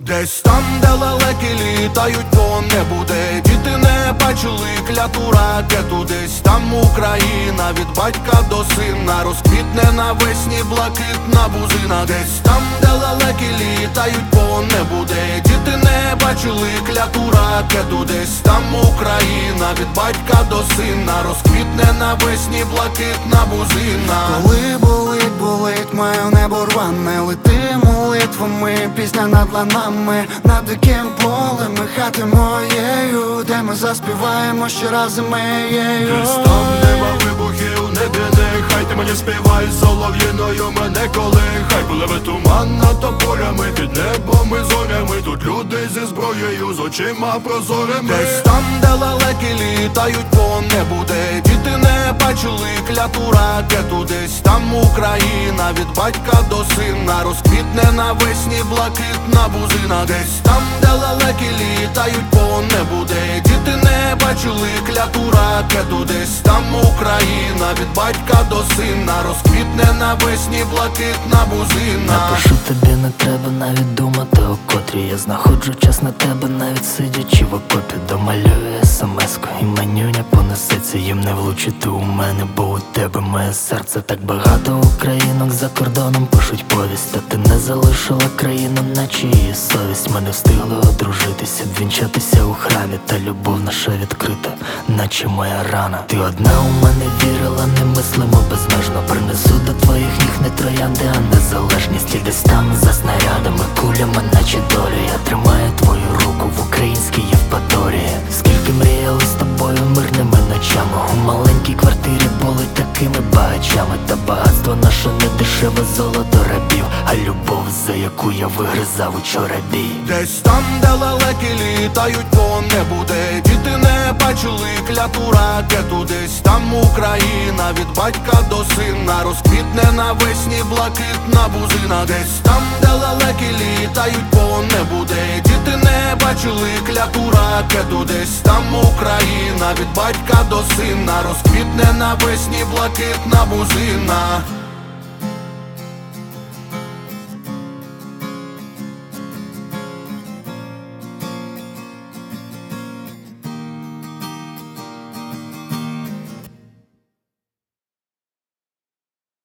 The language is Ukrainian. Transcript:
Десь там, де лелеки літають по небу, де діти не бачили кляту ракету. Десь там Україна від батька до сина розквітне навесні блакитна бузина. Десь там, де лелеки літають по небу, де діти не бачили кляту ракету. Десь там Україна від батька до сина розквітне навесні блакитна бузина. Коли болить моє небо рване, лети молитвами, пісня над ланами, над диким полем і хати моєю, де ми заспіваємо ще раз моєю. Десь там нема вибухів, не біди, хай ти мені співай солов'їною мене колихай. Пливе туман над тополями, під небом і зорями, тут люди зі зброєю, з очима прозорими. Десь там, де лелеки літають по небу, де діти не бачили кляту ракету. Десь там Україна від батька до сина розквітне навесні блакитна бузина. Десь там, де лелеки літають по небу, де діти не бачили кляту ракету. Десь там Україна від батька до сина розквітне навесні блакитна бузина. Напишу тобі, не треба навіть думати, о котрій я знаходжу час на тебе, навіть сидячи в окопі. Домалюю смс-ку і манюня понесеться, їм не влучити у мене, бо у тебе моє серце. Так багато українок за кордоном пишуть повість, та ти не залишила країну, наче її совість. Ми не встигли одружитися, вінчатися у храмі, та любов наша відкрита, наче моя рана. Ти одна у мене вірила, немислимо безмежно. Принесу до твоїх ніг не троянди, а незалежність. І десь там за снарядами, кулями, наче долю, я тримаю твою руку в українській Євпаторії. Скільки мріяли з тобою мирними ночами, у маленькій квартирі були такими багачами. Та багатство наше не дешеве золото рабів, а любов, за яку я вигризав учора бій. Десь там, де лелеки літають по небу, де діти не бачили кляту ракету. Десь там Україна від батька до сина розквітне навесні блакитна бузина. Десь там, де лелеки літають по небу, де діти не бачили кляту ракету. Десь там Україна від батька до сина розквітне навесні блакитна бузина.